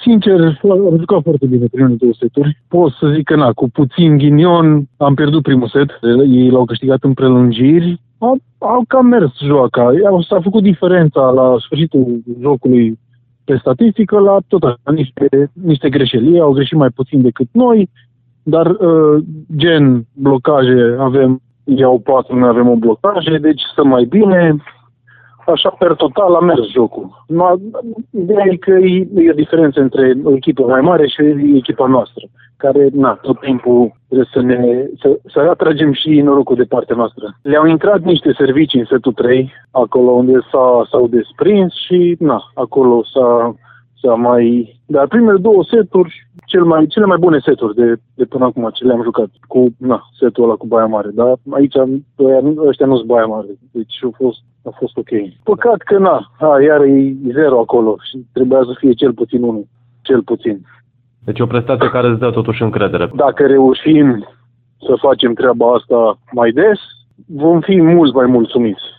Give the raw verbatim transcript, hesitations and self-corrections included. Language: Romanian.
sincer, am jucat foarte bine primele două seturi. Pot să zic că, na, cu puțin ghinion am pierdut primul set. Ei l-au câștigat în prelungiri. Au, au cam mers joaca. S-a făcut diferența la sfârșitul jocului pe statistică la tot așa, niște, niște greșeli. Ei au greșit mai puțin decât noi, dar uh, gen blocaje avem, iau patru, noi avem o blocaje, deci stă mai bine. Așa, per total, a mers jocul. Ideea e că e, e o diferență între o echipă mai mare și echipa noastră, care, na, tot timpul trebuie să ne să, să atragem și norocul de partea noastră. Le-au intrat niște servicii în setul trei, acolo unde s-a, s-au desprins și, na, acolo s-a, s-a mai... Dar primele două seturi, cel mai, cele mai bune seturi de, de până acum, ce le-am jucat, cu, na, setul ăla cu Baia Mare, dar aici ăștia nu sunt Baia Mare, deci a fost, a fost ok. Păcat că, na, a, iar e zero acolo și trebuia să fie cel puțin unul, cel puțin. Deci o prestație care îți dă totuși încredere. Dacă reușim să facem treaba asta mai des, vom fi mult mai mulțumiți.